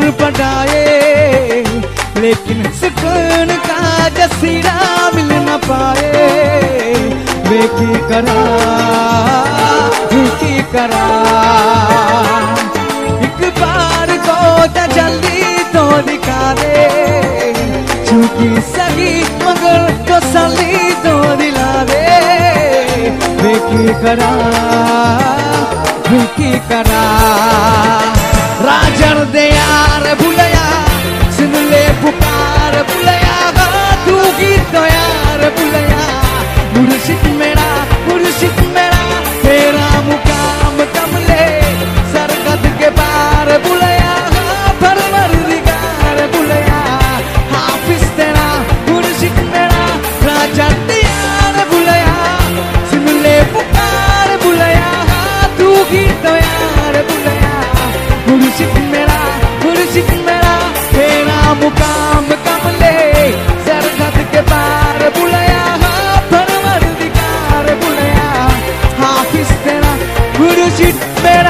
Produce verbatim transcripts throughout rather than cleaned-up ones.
दूर पटाए, लेकिन सुकून का जसीरा मिल न पाए। वे की करा वे की करा एक बार को तजल्ली तो दिखा दे, चूंकि सही मगर तो सली तो दिला दे। वे की करा वे की करा राजर दे यार बुलया, सुन ले पुकार बुलया, तू गीत तो यार बुलया। मुर्शिद मेरा मुर्शिद मेरा तेरा मुकाम कमले, सरकत के पार बुलया, परवरदिगार बुलया। हाफिज तेरा मुर्शिद मेरा राजा यार बुलया, सुन ले पुकार बुलया, तू गीत तो यार बुलया। मुर्शिद मेरा मुर्शिद मेरा तेरा मुकाम कमले, सरहद के पार बुलया, परवरदिगार बुलया। हाफिज तेरा मुर्शिद मेरा।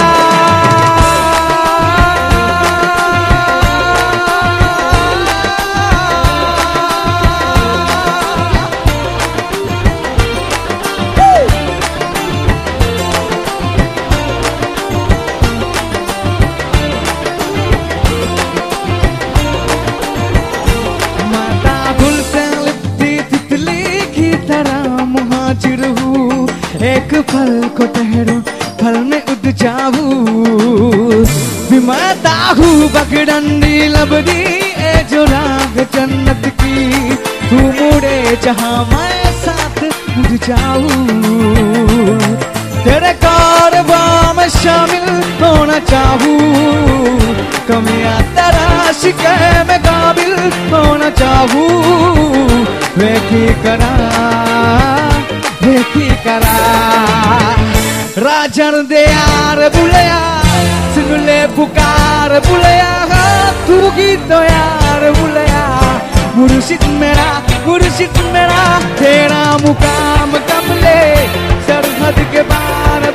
एक फल को ठहरो फल में उड़ जाऊं, बीमाता हूँ बगडंडी लबड़ी ए जो राग जन्नत की। तू मुड़े जहाँ मैं साथ उड़ जाऊं, तेरे कारवां में शामिल होना चाहूं। कमियां तराश के मैं काबिल होना चाहूं। वे की करा वे की करा राजन दे यार बुलया, सुन ले पुकार बुलया, तू गीत तो यार बुलया। मुर्शिद मेरा मुर्शिद मेरा तेरा मुकाम कमले, सरहद के पार